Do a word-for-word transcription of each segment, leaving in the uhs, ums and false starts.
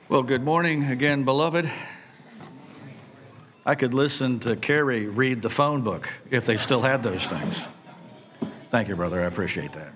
Well, good morning again, beloved. I could listen to Carrie read the phone book if they still had those things. Thank you, brother. I appreciate that.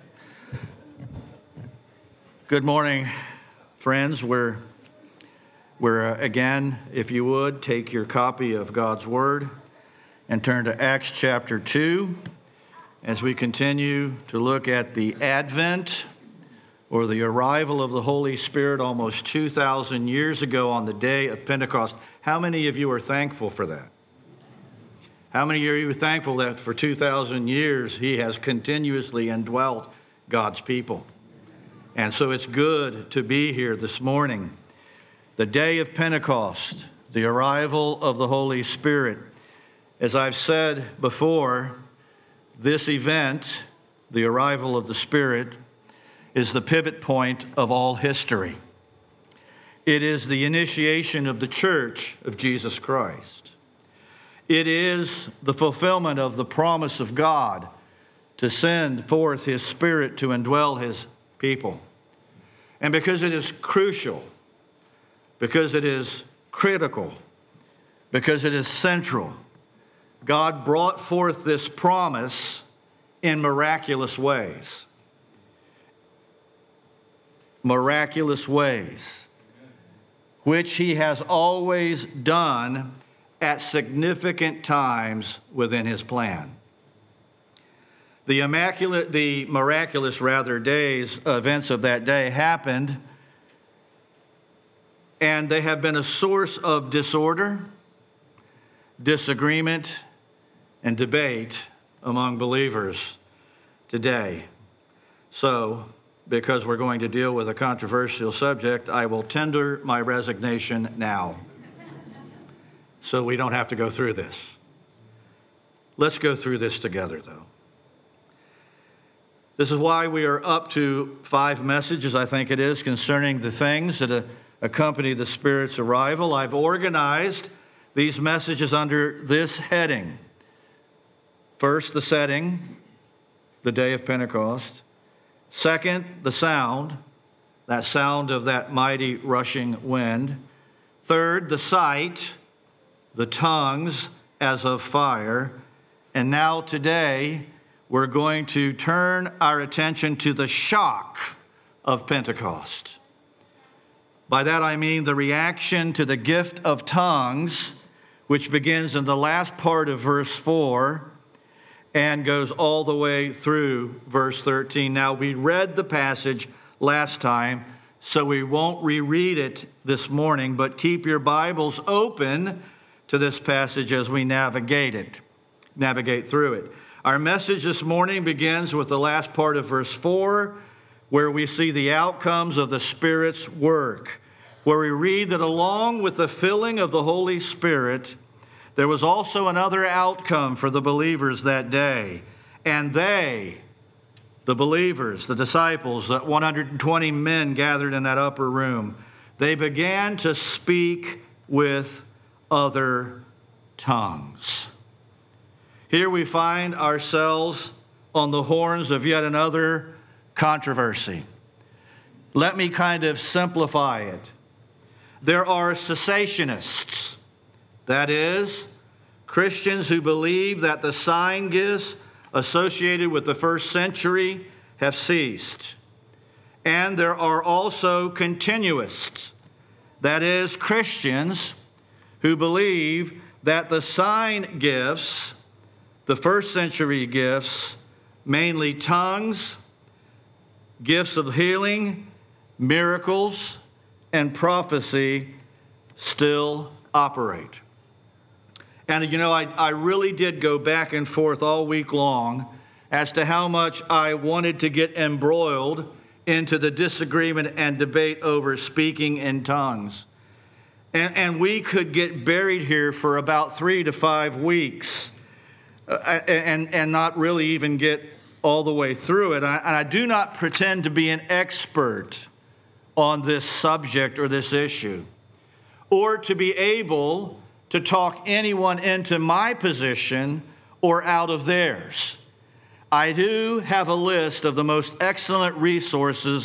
Good morning, friends. We're, we're uh, again, if you would, take your copy of God's Word and turn to Acts chapter two as we continue to look at the Advent or the arrival of the Holy Spirit almost two thousand years ago on the day of Pentecost. How many of you are thankful for that? How many of you are thankful that for two thousand years He has continuously indwelt God's people? And so it's good to be here this morning. The day of Pentecost, the arrival of the Holy Spirit. As I've said before, this event, the arrival of the Spirit, is the pivot point of all history. It is the initiation of the church of Jesus Christ. It is the fulfillment of the promise of God to send forth His Spirit to indwell His people. And because it is crucial, because it is critical, because it is central, God brought forth this promise in miraculous ways. Miraculous ways, which He has always done at significant times within His plan. The immaculate, the miraculous rather days, events of that day happened, and they have been a source of disorder, disagreement, and debate among believers today. So, because we're going to deal with a controversial subject, I will tender my resignation now so we don't have to go through this. Let's go through this together, though. This is why we are up to five messages, I think it is, concerning the things that accompany the Spirit's arrival. I've organized these messages under this heading. First, the setting, the day of Pentecost. Second, the sound, that sound of that mighty rushing wind. Third, the sight, the tongues as of fire. And now today, we're going to turn our attention to the shock of Pentecost. By that I mean the reaction to the gift of tongues, which begins in the last part of verse four, and goes all the way through verse thirteen. Now, we read the passage last time, so we won't reread it this morning, but keep your Bibles open to this passage as we navigate it, navigate through it. Our message this morning begins with the last part of verse four, where we see the outcomes of the Spirit's work, where we read that along with the filling of the Holy Spirit, there was also another outcome for the believers that day. And they, the believers, the disciples, the one hundred twenty men gathered in that upper room, they began to speak with other tongues. Here we find ourselves on the horns of yet another controversy. Let me kind of simplify it. There are cessationists. That is, Christians who believe that the sign gifts associated with the first century have ceased. And there are also continuists. That is, Christians who believe that the sign gifts, the first century gifts, mainly tongues, gifts of healing, miracles, and prophecy, still operate. And, you know, I, I really did go back and forth all week long as to how much I wanted to get embroiled into the disagreement and debate over speaking in tongues. And, and we could get buried here for about three to five weeks uh, and, and not really even get all the way through it. I, and I do not pretend to be an expert on this subject or this issue, or to be able to talk anyone into my position or out of theirs. I do have a list of the most excellent resources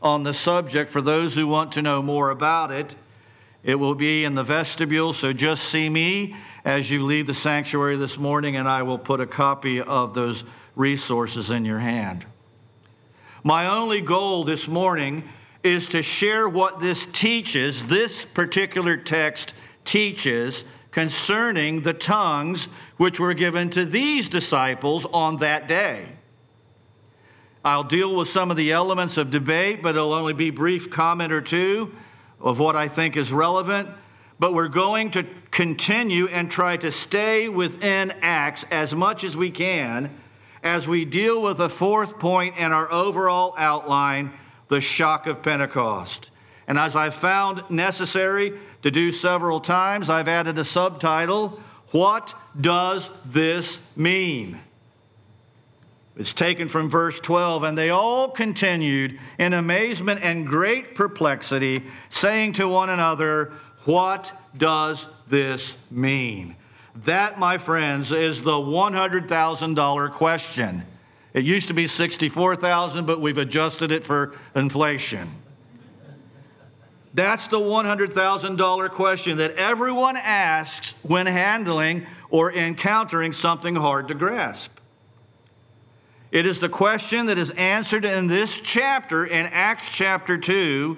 on the subject for those who want to know more about it. It will be in the vestibule, so just see me as you leave the sanctuary this morning, and I will put a copy of those resources in your hand. My only goal this morning is to share what this teaches, this particular text teaches, concerning the tongues which were given to these disciples on that day. I'll deal with some of the elements of debate, but it'll only be a brief comment or two of what I think is relevant. But we're going to continue and try to stay within Acts as much as we can as we deal with the fourth point in our overall outline, the shock of Pentecost. And as I've found necessary to do several times, I've added a subtitle, What Does This Mean? It's taken from verse twelve, and they all continued in amazement and great perplexity, saying to one another, what does this mean? That, my friends, is the one hundred thousand dollars question. It used to be sixty-four thousand dollars, but we've adjusted it for inflation. That's the one hundred thousand dollars question that everyone asks when handling or encountering something hard to grasp. It is the question that is answered in this chapter, in Acts chapter two,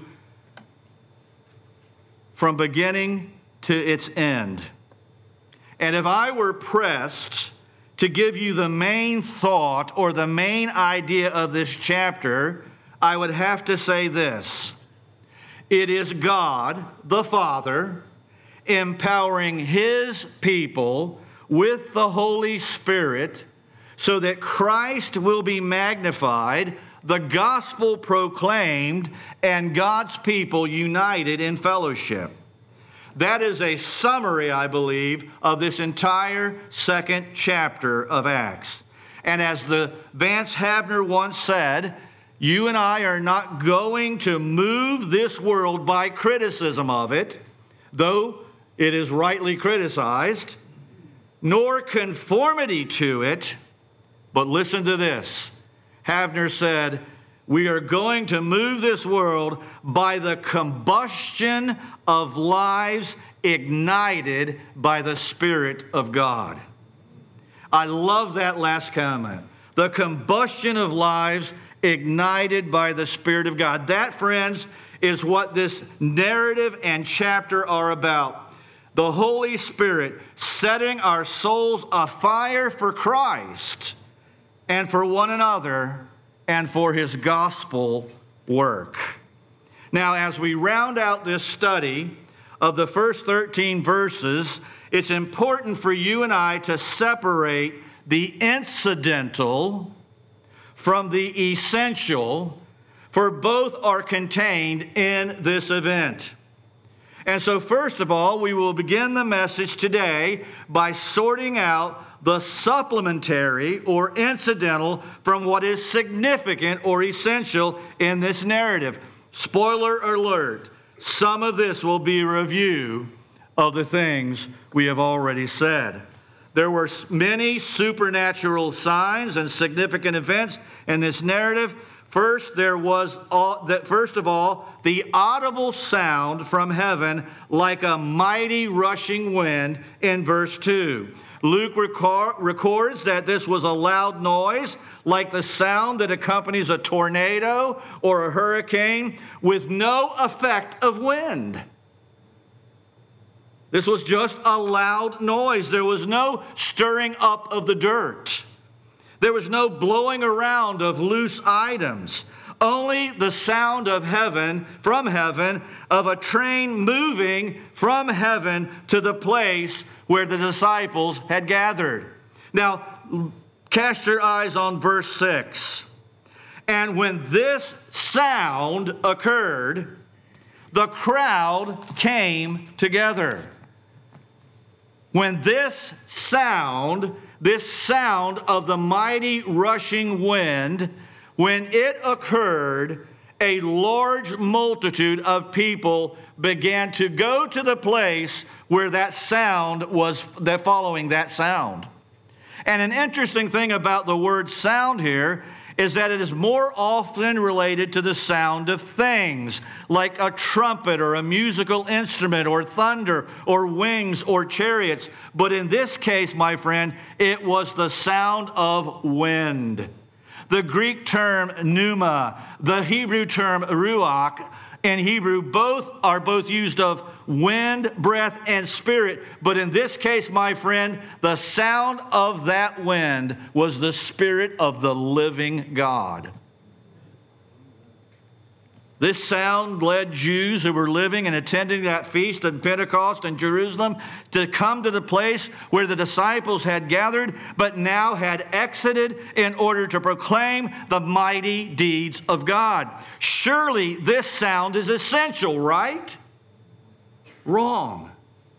from beginning to its end. And if I were pressed to give you the main thought or the main idea of this chapter, I would have to say this. It is God, the Father, empowering His people with the Holy Spirit so that Christ will be magnified, the gospel proclaimed, and God's people united in fellowship. That is a summary, I believe, of this entire second chapter of Acts. And as the Vance Havner once said, you and I are not going to move this world by criticism of it, though it is rightly criticized, nor conformity to it. But listen to this. Havner said, we are going to move this world by the combustion of lives ignited by the Spirit of God. I love that last comment. The combustion of lives ignited by the Spirit of God. That, friends, is what this narrative and chapter are about. The Holy Spirit setting our souls afire for Christ and for one another and for His gospel work. Now, as we round out this study of the first thirteen verses, it's important for you and I to separate the incidental from the essential, for both are contained in this event. And so, first of all, we will begin the message today by sorting out the supplementary or incidental from what is significant or essential in this narrative. Spoiler alert, some of this will be a review of the things we have already said. There were many supernatural signs and significant events in this narrative. First, there was, all, that, first of all, the audible sound from heaven like a mighty rushing wind in verse two. Luke record, records that this was a loud noise, like the sound that accompanies a tornado or a hurricane, with no effect of wind. This was just a loud noise. There was no stirring up of the dirt. There was no blowing around of loose items. Only the sound of heaven, from heaven, of a train moving from heaven to the place where the disciples had gathered. Now, cast your eyes on verse six. And when this sound occurred, the crowd came together. When this sound, this sound of the mighty rushing wind, when it occurred, a large multitude of people began to go to the place where that sound was, that following that sound. And an interesting thing about the word sound here is that it is more often related to the sound of things, like a trumpet or a musical instrument or thunder or wings or chariots. But in this case, my friend, it was the sound of wind. The Greek term pneuma, the Hebrew term ruach, in Hebrew, both are both used of wind, breath, and spirit. But in this case, my friend, the sound of that wind was the Spirit of the living God. This sound led Jews who were living and attending that feast of Pentecost in Jerusalem to come to the place where the disciples had gathered, but now had exited in order to proclaim the mighty deeds of God. Surely this sound is essential, right? Wrong.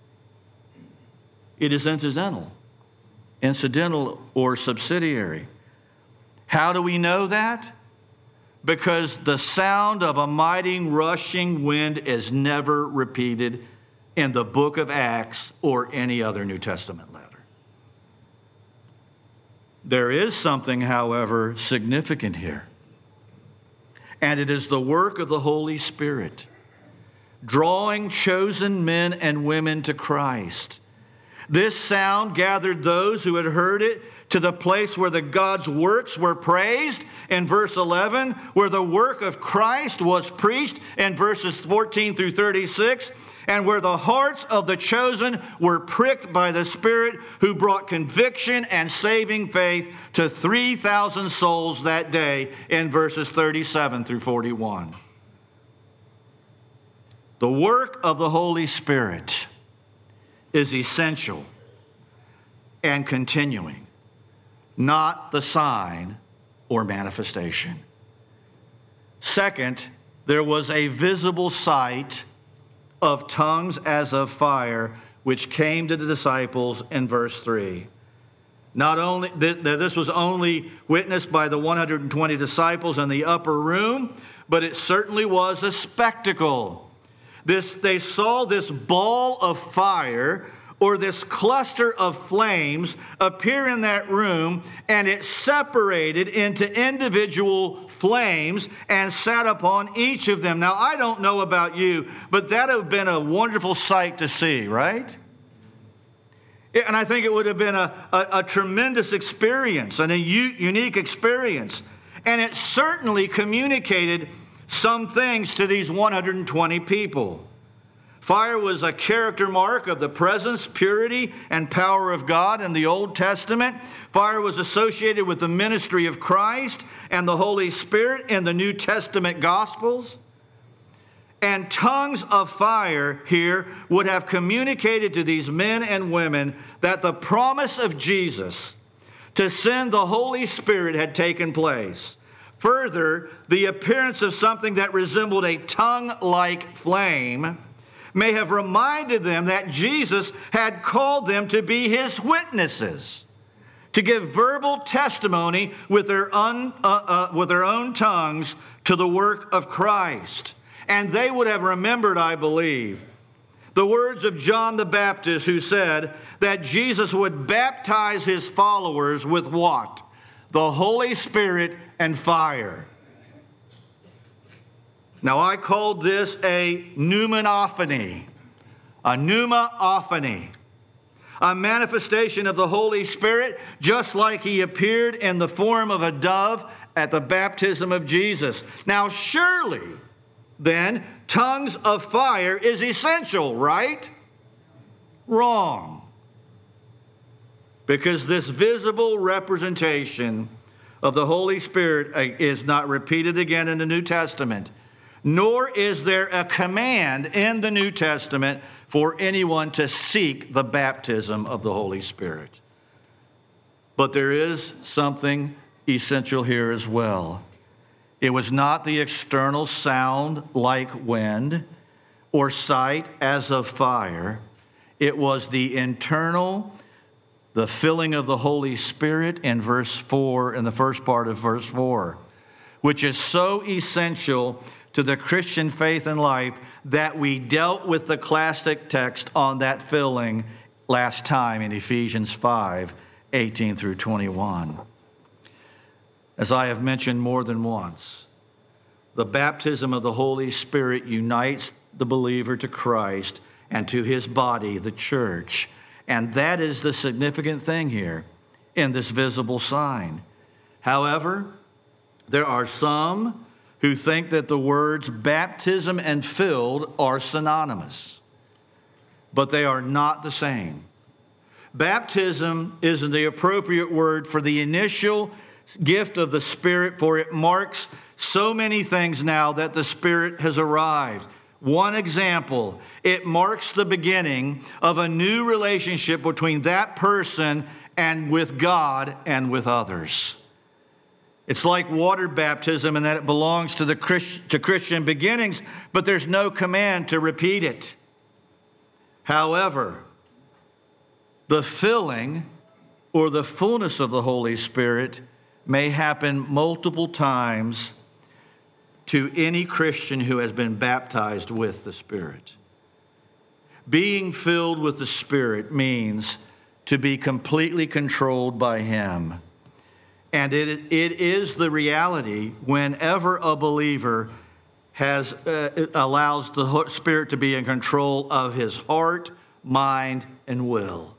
It is incidental, incidental or subsidiary. How do we know that? Because the sound of a mighty rushing wind is never repeated in the book of Acts or any other New Testament letter. There is something, however, significant here. And it is the work of the Holy Spirit, drawing chosen men and women to Christ. This sound gathered those who had heard it to the place where the God's works were praised in verse eleven, where the work of Christ was preached in verses fourteen through thirty-six, and where the hearts of the chosen were pricked by the Spirit, who brought conviction and saving faith to three thousand souls that day in verses thirty-seven through forty-one. The work of the Holy Spirit is essential and continuing, not the sign or manifestation. Second, there was a visible sight of tongues as of fire, which came to the disciples in verse three. Not only, this was only witnessed by the one hundred twenty disciples in the upper room, but it certainly was a spectacle. This, they saw this ball of fire, or this cluster of flames, appear in that room, and it separated into individual flames and sat upon each of them. Now, I don't know about you, but that would have been a wonderful sight to see, right? And I think it would have been a, a, a tremendous experience and a u- unique experience. And it certainly communicated some things to these one hundred twenty people. Fire was a character mark of the presence, purity, and power of God in the Old Testament. Fire was associated with the ministry of Christ and the Holy Spirit in the New Testament Gospels. And tongues of fire here would have communicated to these men and women that the promise of Jesus to send the Holy Spirit had taken place. Further, the appearance of something that resembled a tongue-like flame may have reminded them that Jesus had called them to be his witnesses, to give verbal testimony with their, un, uh, uh, with their own tongues to the work of Christ. And they would have remembered, I believe, the words of John the Baptist, who said that Jesus would baptize his followers with what? The Holy Spirit and fire. Now, I called this a pneumonophany, a pneumophany, a manifestation of the Holy Spirit, just like he appeared in the form of a dove at the baptism of Jesus. Now, surely, then, tongues of fire is essential, right? Wrong. Because this visible representation of the Holy Spirit is not repeated again in the New Testament. Nor is there a command in the New Testament for anyone to seek the baptism of the Holy Spirit. But there is something essential here as well. It was not the external sound like wind or sight as of fire. It was the internal, the filling of the Holy Spirit in verse four, in the first part of verse four, which is so essential to the Christian faith and life that we dealt with the classic text on that filling last time in Ephesians five, eighteen through twenty-one. as I have mentioned more than once. The baptism of the Holy Spirit unites the believer to Christ and to his body, the church. And that is the significant thing here in this visible sign. However, there are some who think that the words baptism and filled are synonymous, but they are not the same. Baptism is the appropriate word for the initial gift of the Spirit, for it marks so many things now that the Spirit has arrived. One example, it marks the beginning of a new relationship between that person and with God and with others. It's like water baptism in that it belongs to the Christ, to Christian beginnings, but there's no command to repeat it. However, the filling or the fullness of the Holy Spirit may happen multiple times to any Christian who has been baptized with the Spirit. Being filled with the Spirit means to be completely controlled by Him. And it, it is the reality whenever a believer has uh, allows the Spirit to be in control of his heart, mind, and will.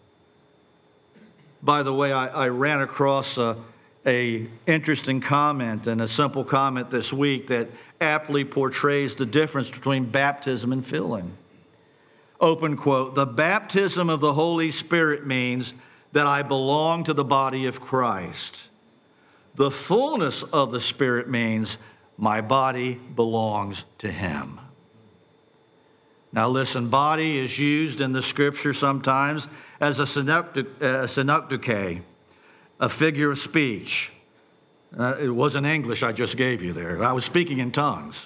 By the way, I, I ran across a, a interesting comment and a simple comment this week that aptly portrays the difference between baptism and filling. Open quote, "The baptism of the Holy Spirit means that I belong to the body of Christ. The fullness of the Spirit means my body belongs to Him." Now listen, body is used in the Scripture sometimes as a synecdoche, a figure of speech. Uh, it wasn't English I just gave you there. I was speaking in tongues.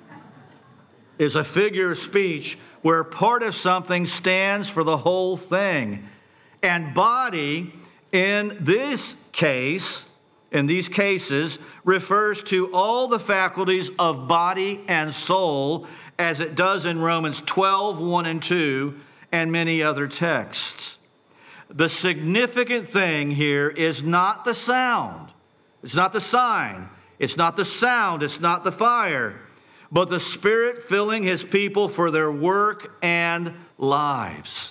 It's a figure of speech where part of something stands for the whole thing. And body, in this case, in these cases, refers to all the faculties of body and soul, as it does in Romans twelve, one and two, and many other texts. The significant thing here is not the sound. It's not the sign. It's not the sound. It's not the fire. But the Spirit filling His people for their work and lives.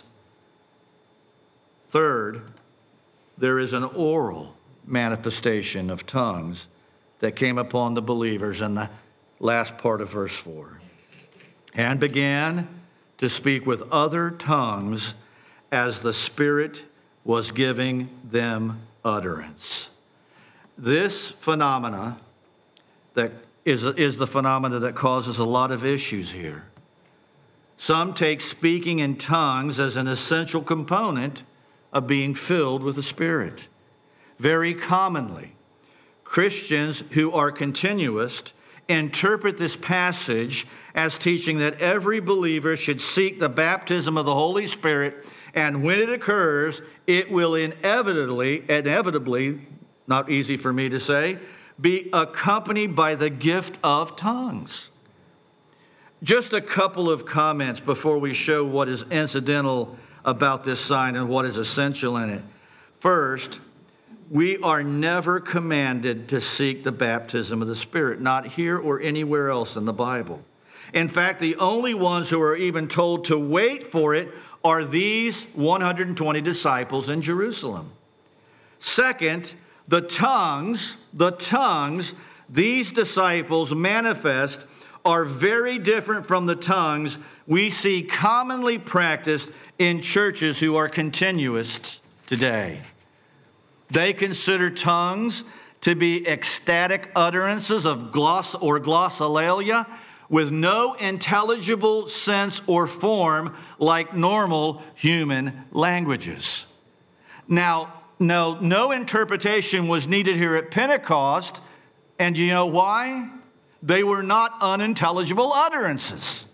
Third, there is an oral manifestation of tongues that came upon the believers in the last part of verse four. "And began to speak with other tongues as the Spirit was giving them utterance." This phenomena that is, is the phenomena that causes a lot of issues here. Some take speaking in tongues as an essential component of being filled with the Spirit. Very commonly, Christians who are continuist interpret this passage as teaching that every believer should seek the baptism of the Holy Spirit, and when it occurs, it will inevitably, inevitably, not easy for me to say, be accompanied by the gift of tongues. Just a couple of comments before we show what is incidental about this sign and what is essential in it. First, we are never commanded to seek the baptism of the Spirit, not here or anywhere else in the Bible. In fact, the only ones who are even told to wait for it are these one hundred twenty disciples in Jerusalem. Second, the tongues, the tongues these disciples manifest are very different from the tongues we see commonly practiced in churches who are continuists today. They consider tongues to be ecstatic utterances of gloss or glossolalia with no intelligible sense or form like normal human languages. Now, no, no interpretation was needed here at Pentecost, and you know why? They were not unintelligible utterances.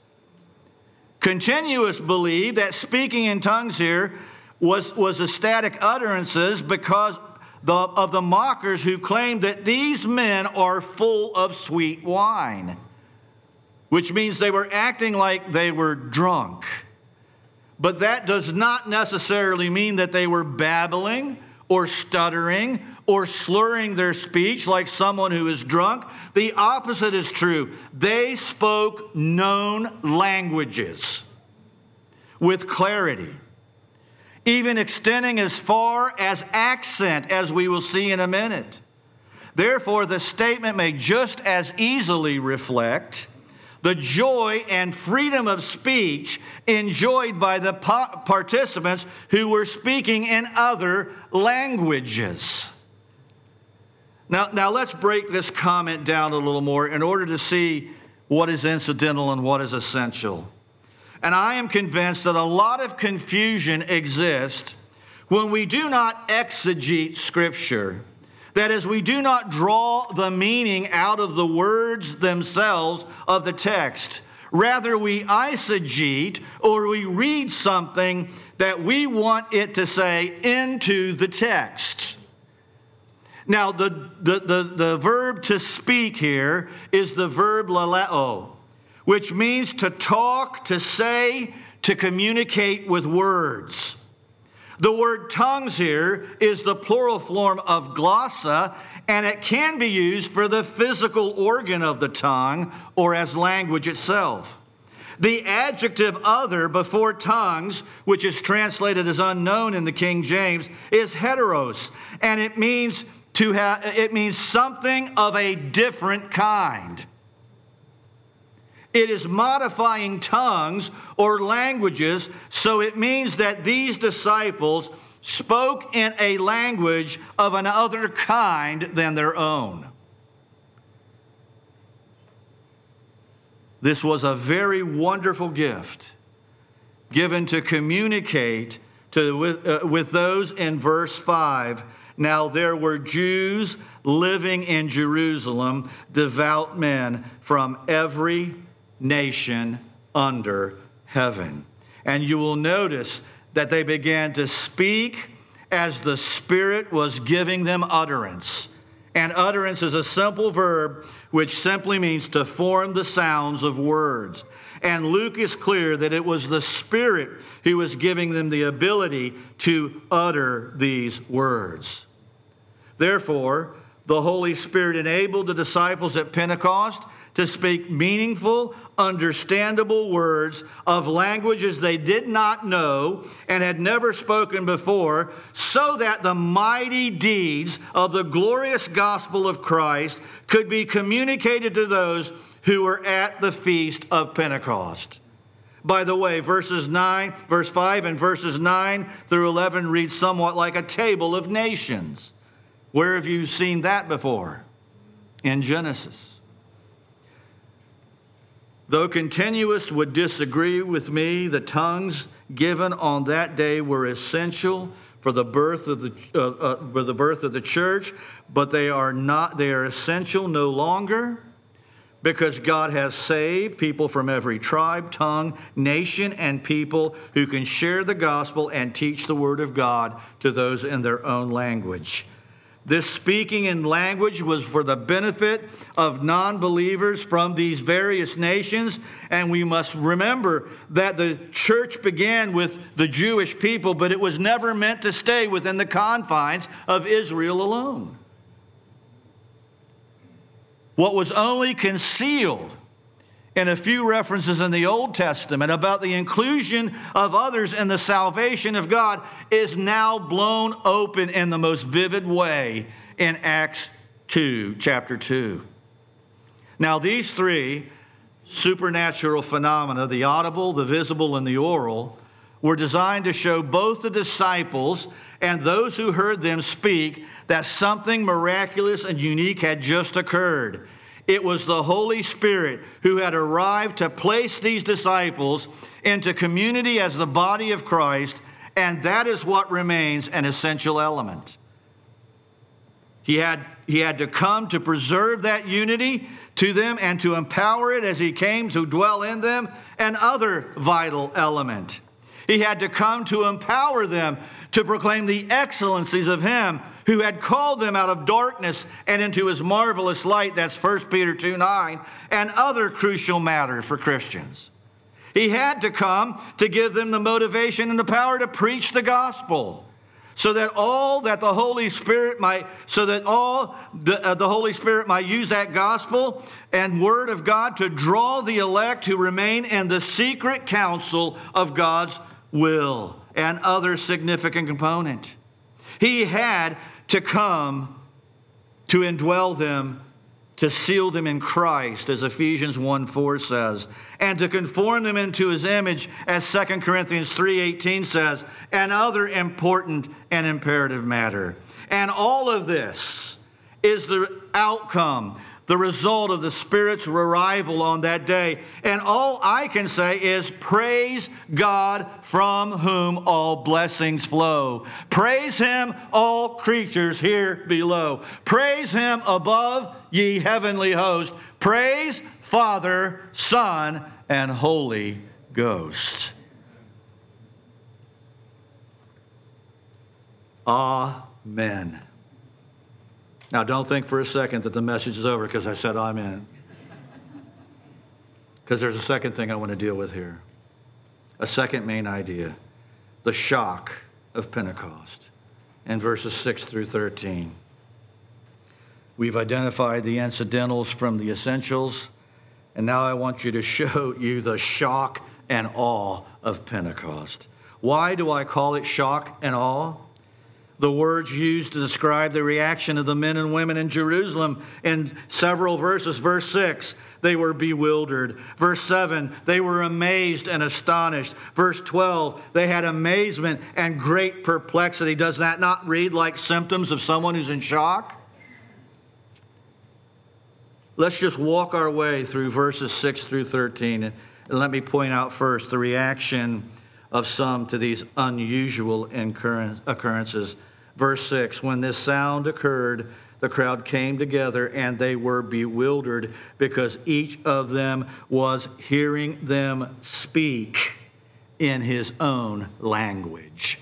Continuists believe that speaking in tongues here was, was ecstatic utterances because the, of the mockers who claimed that these men are full of sweet wine, which means they were acting like they were drunk. But that does not necessarily mean that they were babbling or stuttering or slurring their speech like someone who is drunk. The opposite is true. They spoke known languages with clarity, even extending as far as accent, as we will see in a minute. Therefore, the statement may just as easily reflect the joy and freedom of speech enjoyed by the participants who were speaking in other languages. Now, now let's break this comment down a little more in order to see what is incidental and what is essential. And I am convinced that a lot of confusion exists when we do not exegete Scripture. That is, we do not draw the meaning out of the words themselves of the text. Rather, we eisegete, or we read something that we want it to say into the text. Now, the, the, the, the verb to speak here is the verb laleo, which means to talk, to say, to communicate with words. The word tongues here is the plural form of glossa, and it can be used for the physical organ of the tongue or as language itself. The adjective other before tongues, which is translated as unknown in the King James, is heteros, and it means to have it means something of a different kind. It is modifying tongues or languages, so it means that these disciples spoke in a language of another kind than their own. This was a very wonderful gift given to communicate to, with, uh, with those in verse five. Now there were Jews living in Jerusalem, devout men from every nation under heaven. And you will notice that they began to speak as the Spirit was giving them utterance. And utterance is a simple verb which simply means to form the sounds of words. And Luke is clear that it was the Spirit who was giving them the ability to utter these words. Therefore, the Holy Spirit enabled the disciples at Pentecost to speak meaningful, understandable words of languages they did not know and had never spoken before, so that the mighty deeds of the glorious gospel of Christ could be communicated to those who were at the feast of Pentecost. By the way, verses nine, verse five and verses nine through eleven read somewhat like a table of nations. Where have you seen that before? In Genesis. Though continuists would disagree with me, the tongues given on that day were essential for the birth of the uh, uh, for the birth of the church, but they are not. They are essential no longer, because God has saved people from every tribe, tongue, nation, and people who can share the gospel and teach the word of God to those in their own language. This speaking in language was for the benefit of non-believers from these various nations, and we must remember that the church began with the Jewish people, but it was never meant to stay within the confines of Israel alone. What was only concealed in a few references in the Old Testament about the inclusion of others in the salvation of God is now blown open in the most vivid way in Acts two, chapter two. Now, these three supernatural phenomena, the audible, the visible, and the oral, were designed to show both the disciples and those who heard them speak that something miraculous and unique had just occurred. It was the Holy Spirit who had arrived to place these disciples into community as the body of Christ, and that is what remains an essential element. He had, he had to come to preserve that unity to them and to empower it as he came to dwell in them, an other vital element. He had to come to empower them to proclaim the excellencies of him who had called them out of darkness and into his marvelous light. That's First Peter two nine, and other crucial matter for Christians. He had to come to give them the motivation and the power to preach the gospel, so that all that the Holy Spirit might, so that all the, uh, the Holy Spirit might use that gospel and word of God to draw the elect who remain in the secret counsel of God's will, and other significant component. He had to come to indwell them, to seal them in Christ, as Ephesians one four says, and to conform them into his image, as Second Corinthians three eighteen says, and other important and imperative matter. And all of this is the outcome, the result of the Spirit's arrival on that day. And all I can say is, praise God, from whom all blessings flow. Praise him, all creatures here below. Praise him above, ye heavenly host. Praise Father, Son, and Holy Ghost. Amen. Now, don't think for a second that the message is over because I said amen. Because there's a second thing I want to deal with here. A second main idea. The shock of Pentecost in verses six through thirteen. We've identified the incidentals from the essentials, and now I want you to show you the shock and awe of Pentecost. Why do I call it shock and awe? The words used to describe the reaction of the men and women in Jerusalem in several verses. Verse six, they were bewildered. Verse seven, they were amazed and astonished. Verse twelve, they had amazement and great perplexity. Does that not read like symptoms of someone who's in shock? Let's just walk our way through verses six through thirteen. And let me point out first the reaction of some to these unusual occurrences. Verse six, when this sound occurred, the crowd came together and they were bewildered because each of them was hearing them speak in his own language.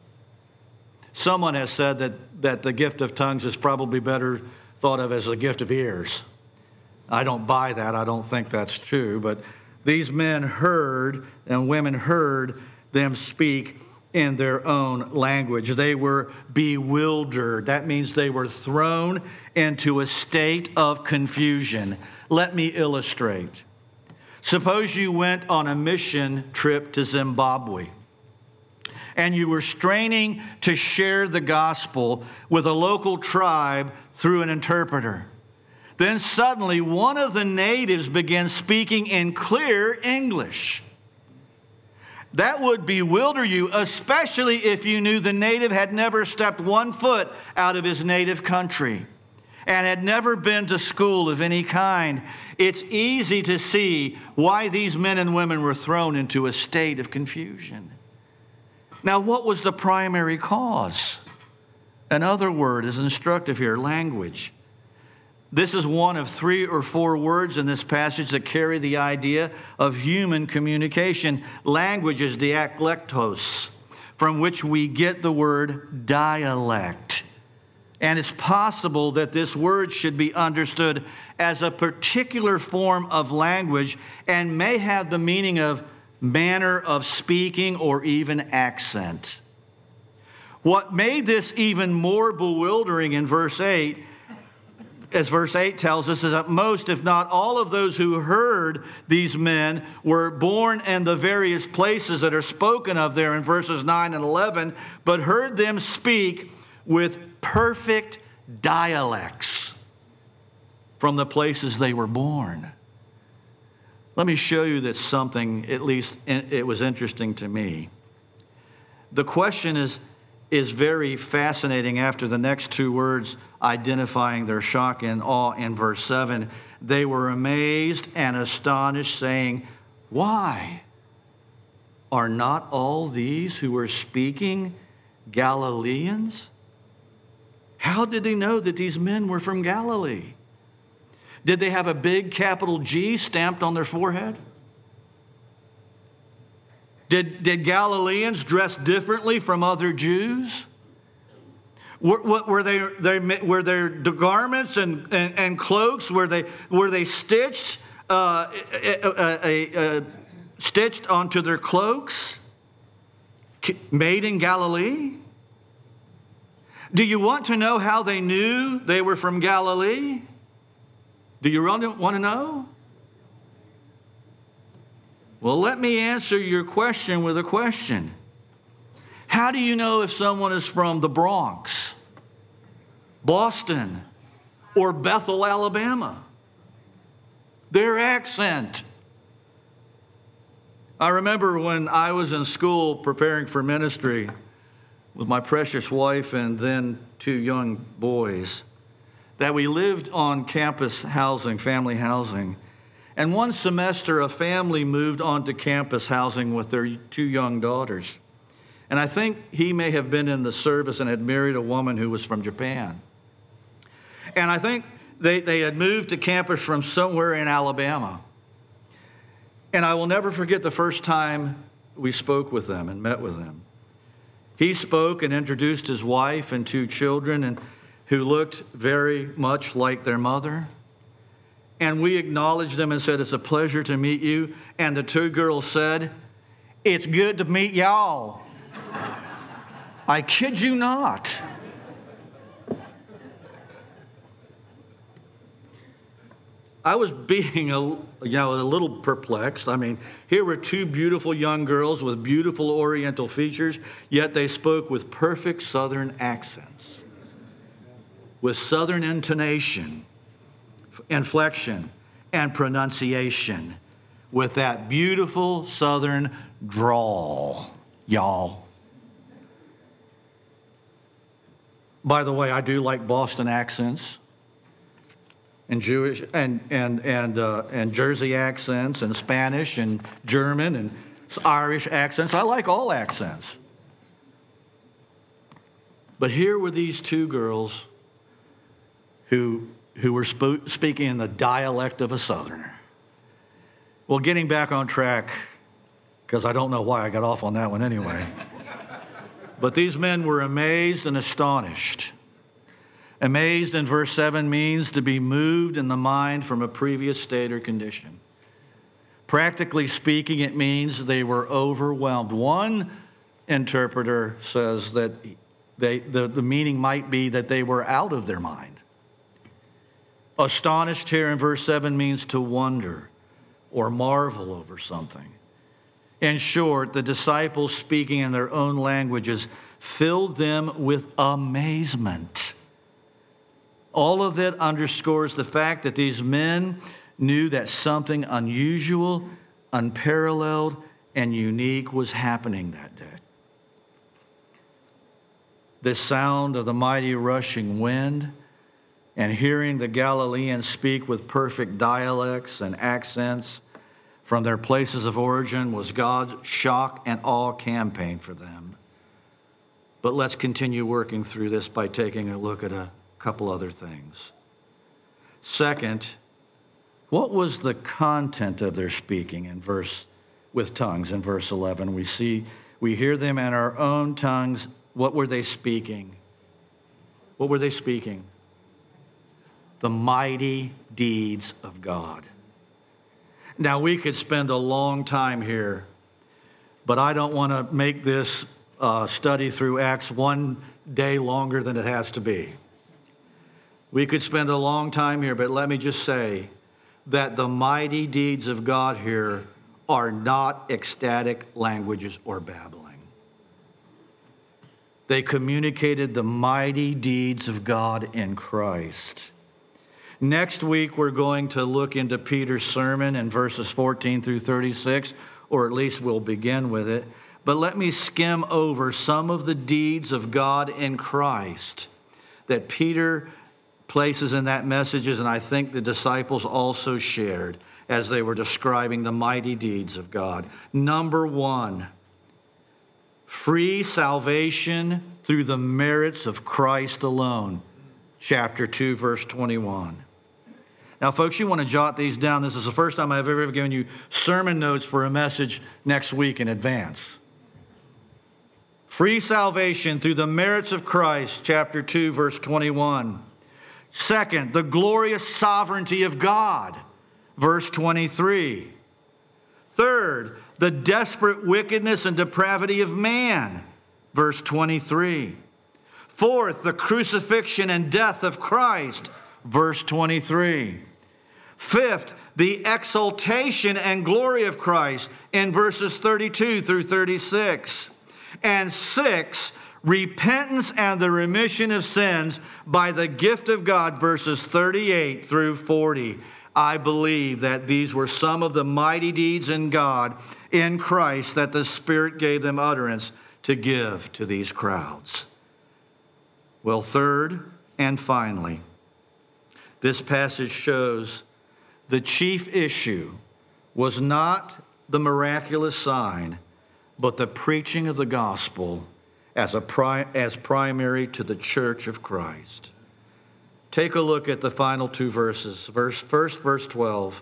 Someone has said that, that the gift of tongues is probably better thought of as a gift of ears. I don't buy that. I don't think that's true. But these men heard and women heard them speak in their own language. They were bewildered. That means they were thrown into a state of confusion. Let me illustrate. Suppose you went on a mission trip to Zimbabwe and you were straining to share the gospel with a local tribe through an interpreter. Then suddenly one of the natives began speaking in clear English. That would bewilder you, especially if you knew the native had never stepped one foot out of his native country and had never been to school of any kind. It's easy to see why these men and women were thrown into a state of confusion. Now, what was the primary cause? Another word is instructive here, language. This is one of three or four words in this passage that carry the idea of human communication. Language is dialektos, from which we get the word dialect. And it's possible that this word should be understood as a particular form of language and may have the meaning of manner of speaking or even accent. What made this even more bewildering in verse eight, as verse eight tells us, is that most, if not all of those who heard these men were born in the various places that are spoken of there in verses nine and eleven, but heard them speak with perfect dialects from the places they were born. Let me show you that something, at least it was interesting to me. The question is, is very fascinating after the next two words identifying their shock and awe in verse seven. They were amazed and astonished, saying, "Why? Are not all these who were speaking Galileans?" How did they know that these men were from Galilee? Did they have a big capital G stamped on their forehead? Did, did Galileans dress differently from other Jews? Were, were, they, they, were their garments and, and, and cloaks, were they, were they stitched, uh, a, a, a, stitched onto their cloaks, made in Galilee? Do you want to know how they knew they were from Galilee? Do you really want to know? Well, let me answer your question with a question. How do you know if someone is from the Bronx, Boston, or Bethel, Alabama? Their accent. I remember when I was in school preparing for ministry with my precious wife and then two young boys, that we lived on campus housing, family housing. And one semester, a family moved onto campus housing with their two young daughters. And I think he may have been in the service and had married a woman who was from Japan. And I think they, they had moved to campus from somewhere in Alabama. And I will never forget the first time we spoke with them and met with them. He spoke and introduced his wife and two children, and who looked very much like their mother. And we acknowledged them and said, "It's a pleasure to meet you." And the two girls said, "It's good to meet y'all." I kid you not. I was being a, you know, a little perplexed. I mean, here were two beautiful young girls with beautiful Oriental features, yet they spoke with perfect Southern accents, with Southern intonation, inflection, and pronunciation, with that beautiful Southern drawl, y'all. By the way, I do like Boston accents, and Jewish and and and uh, and Jersey accents, and Spanish and German and Irish accents. I like all accents. But here were these two girls who who were sp- speaking in the dialect of a Southerner. Well, getting back on track, because I don't know why I got off on that one anyway. But these men were amazed and astonished. Amazed in verse seven means to be moved in the mind from a previous state or condition. Practically speaking, it means they were overwhelmed. One interpreter says that they, the, the meaning might be that they were out of their mind. Astonished here in verse seven means to wonder or marvel over something. In short, the disciples speaking in their own languages filled them with amazement. All of that underscores the fact that these men knew that something unusual, unparalleled, and unique was happening that day. The sound of the mighty rushing wind and hearing the Galileans speak with perfect dialects and accents from their places of origin was God's shock and awe campaign for them. But let's continue working through this by taking a look at a couple other things. Second, what was the content of their speaking in verse with tongues in verse eleven? We see we hear them in our own tongues. What were they speaking? What were they speaking? The mighty deeds of God. Now, we could spend a long time here, but I don't want to make this uh, study through Acts one day longer than it has to be. We could spend a long time here, but let me just say that the mighty deeds of God here are not ecstatic languages or babbling. They communicated the mighty deeds of God in Christ. Next week, we're going to look into Peter's sermon in verses fourteen through thirty-six, or at least we'll begin with it. But let me skim over some of the deeds of God in Christ that Peter places in that messages, and I think the disciples also shared as they were describing the mighty deeds of God. Number one, free salvation through the merits of Christ alone. Chapter two, verse twenty-one. Now, folks, you want to jot these down. This is the first time I've ever given you sermon notes for a message next week in advance. Free salvation through the merits of Christ, chapter two, verse twenty-one. Second, the glorious sovereignty of God, verse twenty-three. Third, the desperate wickedness and depravity of man, verse twenty-three. Fourth, the crucifixion and death of Christ, verse twenty-three. Fifth, the exaltation and glory of Christ in verses thirty-two through thirty-six. And six, repentance and the remission of sins by the gift of God, verses thirty-eight through forty. I believe that these were some of the mighty deeds in God, in Christ, that the Spirit gave them utterance to give to these crowds. Well, third and finally, this passage shows the chief issue was not the miraculous sign, but the preaching of the gospel as, a pri- as primary to the church of Christ. Take a look at the final two verses. Verse, first, verse twelve.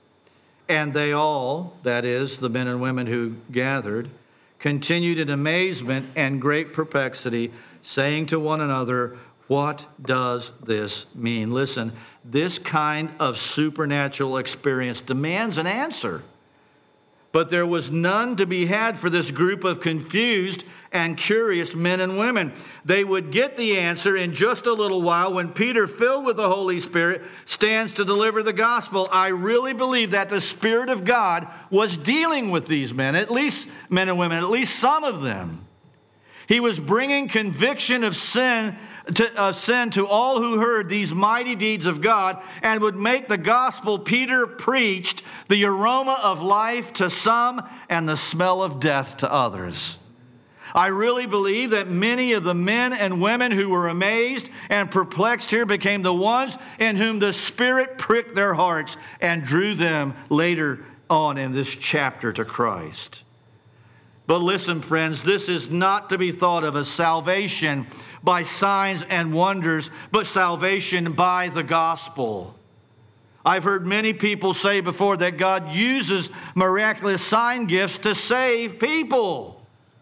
And they all, that is, the men and women who gathered, continued in amazement and great perplexity, saying to one another, what does this mean? Listen, this kind of supernatural experience demands an answer. But there was none to be had for this group of confused and curious men and women. They would get the answer in just a little while when Peter, filled with the Holy Spirit, stands to deliver the gospel. I really believe that the Spirit of God was dealing with these men, at least men and women, at least some of them. He was bringing conviction of sin to, uh, sin to all who heard these mighty deeds of God, and would make the gospel Peter preached the aroma of life to some and the smell of death to others. I really believe that many of the men and women who were amazed and perplexed here became the ones in whom the Spirit pricked their hearts and drew them later on in this chapter to Christ. But listen, friends, this is not to be thought of as salvation by signs and wonders, but salvation by the gospel. I've heard many people say before that God uses miraculous sign gifts to save people.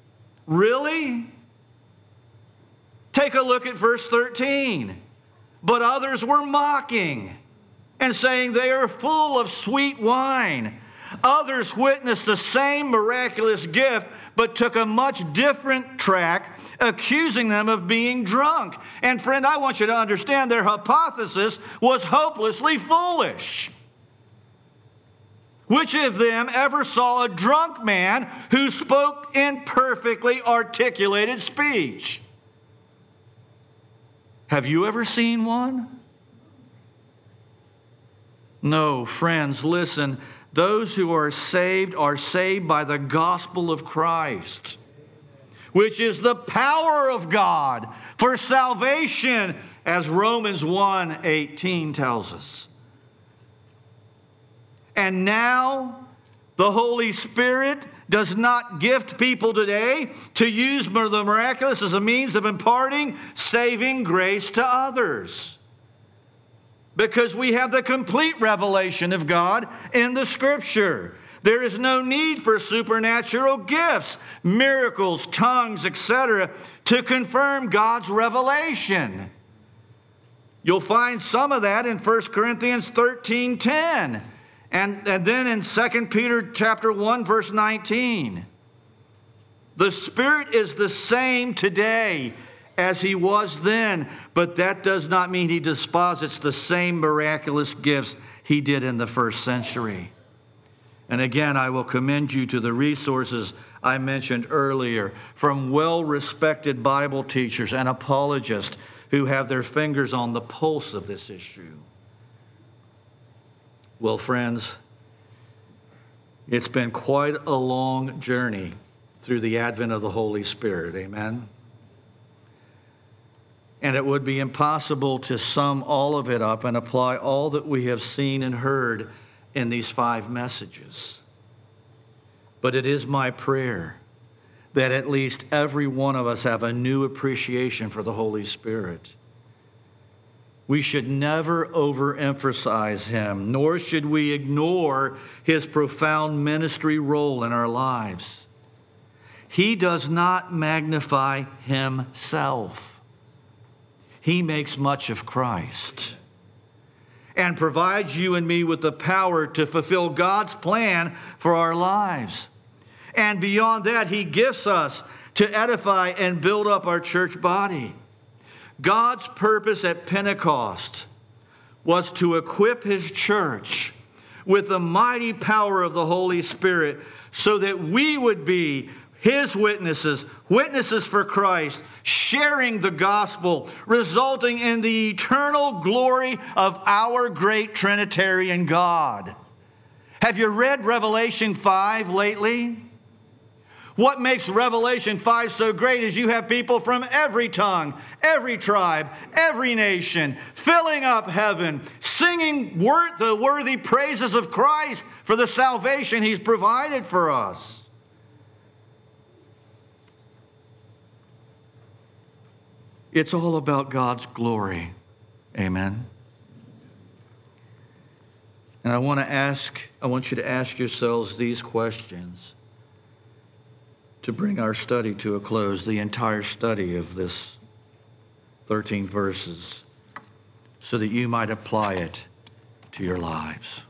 Really? Take a look at verse thirteen. But others were mocking and saying they are full of sweet wine. Others witnessed the same miraculous gift, but took a much different track, accusing them of being drunk. And friend, I want you to understand their hypothesis was hopelessly foolish. Which of them ever saw a drunk man who spoke in perfectly articulated speech? Have you ever seen one? No, friends, listen. Those who are saved are saved by the gospel of Christ, which is the power of God for salvation, as Romans one eighteen tells us. And now the Holy Spirit does not gift people today to use the miraculous as a means of imparting saving grace to others, because we have the complete revelation of God in the Scripture. There is no need for supernatural gifts, miracles, tongues, et cetera, to confirm God's revelation. You'll find some of that in First Corinthians thirteen ten, and, and then in Second Peter chapter one, verse nineteen. The Spirit is the same today as he was then, but that does not mean he deposits the same miraculous gifts he did in the first century. And again, I will commend you to the resources I mentioned earlier from well-respected Bible teachers and apologists who have their fingers on the pulse of this issue. Well, friends, it's been quite a long journey through the advent of the Holy Spirit. Amen? And it would be impossible to sum all of it up and apply all that we have seen and heard in these five messages. But it is my prayer that at least every one of us have a new appreciation for the Holy Spirit. We should never overemphasize him, nor should we ignore his profound ministry role in our lives. He does not magnify himself. He makes much of Christ and provides you and me with the power to fulfill God's plan for our lives. And beyond that, he gifts us to edify and build up our church body. God's purpose at Pentecost was to equip his church with the mighty power of the Holy Spirit so that we would be his witnesses, witnesses for Christ, sharing the gospel, resulting in the eternal glory of our great Trinitarian God. Have you read Revelation five lately? What makes Revelation five so great is you have people from every tongue, every tribe, every nation, filling up heaven, singing wor- the worthy praises of Christ for the salvation he's provided for us. It's all about God's glory. Amen. And I want to ask, I want you to ask yourselves these questions to bring our study to a close, the entire study of this thirteen verses, so that you might apply it to your lives.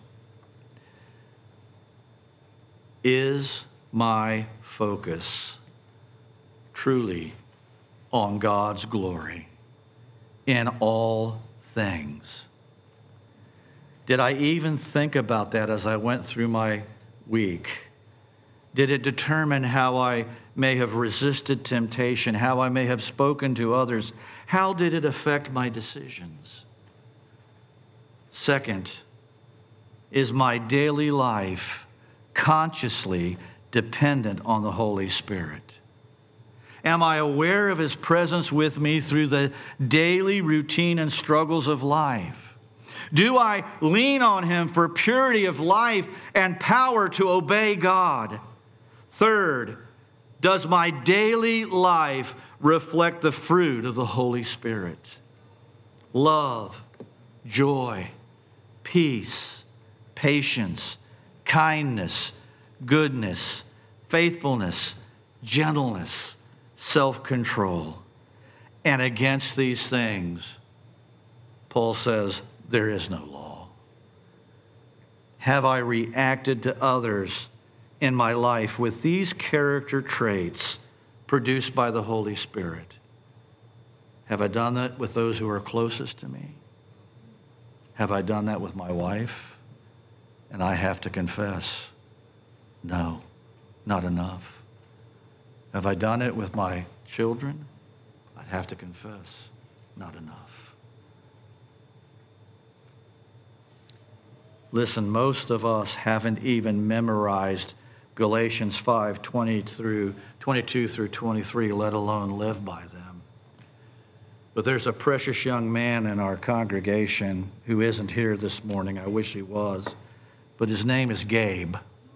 Is my focus truly on God's glory in all things? Did I even think about that as I went through my week? Did it determine how I may have resisted temptation, how I may have spoken to others? How did it affect my decisions? Second, is my daily life consciously dependent on the Holy Spirit? Am I aware of his presence with me through the daily routine and struggles of life? Do I lean on him for purity of life and power to obey God? Third, does my daily life reflect the fruit of the Holy Spirit? Love, joy, peace, patience, kindness, goodness, faithfulness, gentleness, self-control. And against these things, Paul says, there is no law. Have I reacted to others in my life with these character traits produced by the Holy Spirit? Have I done that with those who are closest to me? Have I done that with my wife? And I have to confess, no, not enough. Have I done it with my children? I'd have to confess, not enough. Listen, most of us haven't even memorized Galatians five, twenty through twenty-two through twenty-three, let alone live by them. But there's a precious young man in our congregation who isn't here this morning. I wish he was. But his name is Gabe.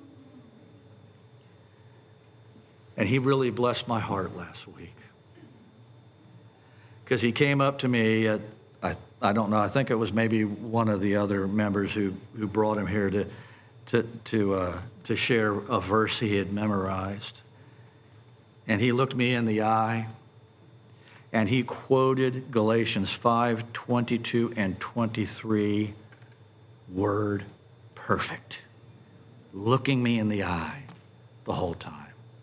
And he really blessed my heart last week. Because he came up to me at, I, I don't know, I think it was maybe one of the other members who, who brought him here to to to uh, to share a verse he had memorized. And he looked me in the eye and he quoted Galatians five, twenty-two and twenty-three, word perfect, looking me in the eye the whole time.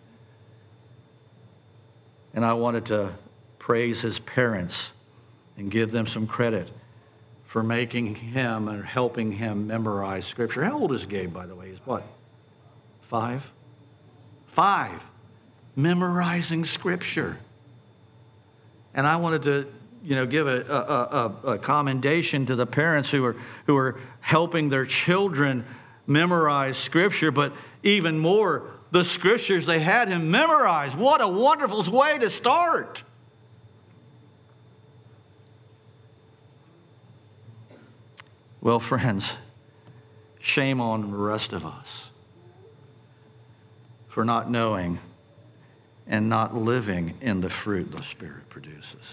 And I wanted to praise his parents and give them some credit for making him and helping him memorize Scripture. How old is Gabe, by the way? He's what? Five? Five. Memorizing Scripture. And I wanted to, you know, give a, a, a, a commendation to the parents who are who are helping their children memorize Scripture, but even more, the Scriptures they had him memorize. What a wonderful way to start. Well, friends, shame on the rest of us for not knowing and not living in the fruit the Spirit produces.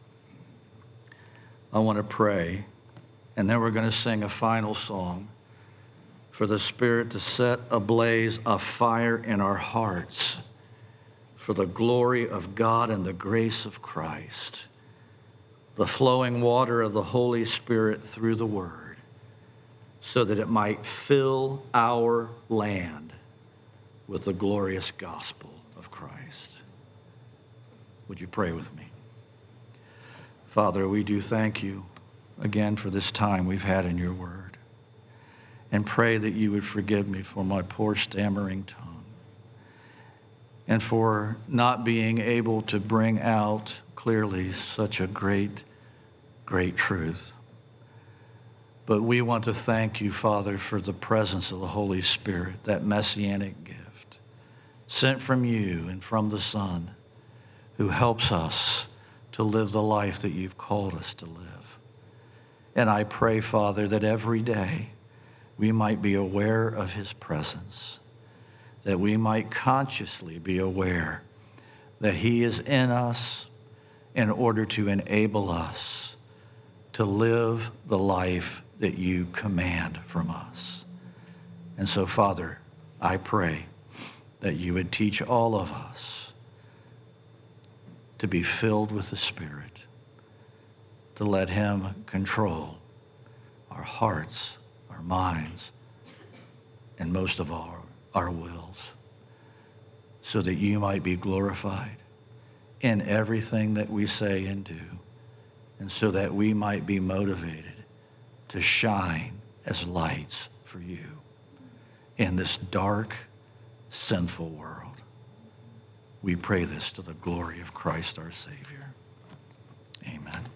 I want to pray, and then we're going to sing a final song for the Spirit to set ablaze a fire in our hearts for the glory of God and the grace of Christ, the flowing water of the Holy Spirit through the Word, so that it might fill our land with the glorious gospel of Christ. Would you pray with me? Father, we do thank you again for this time we've had in your word, and pray that you would forgive me for my poor stammering tongue and for not being able to bring out clearly such a great, great truth. But we want to thank you, Father, for the presence of the Holy Spirit, that messianic gift sent from you and from the Son, who helps us to live the life that you've called us to live. And I pray, Father, that every day we might be aware of his presence, that we might consciously be aware that he is in us in order to enable us to live the life that you command from us. And so, Father, I pray that you would teach all of us to be filled with the Spirit, to let him control our hearts, our minds, and most of all, our wills, so that you might be glorified in everything that we say and do, and so that we might be motivated to shine as lights for you in this dark, sinful world. We pray this to the glory of Christ our Savior. Amen.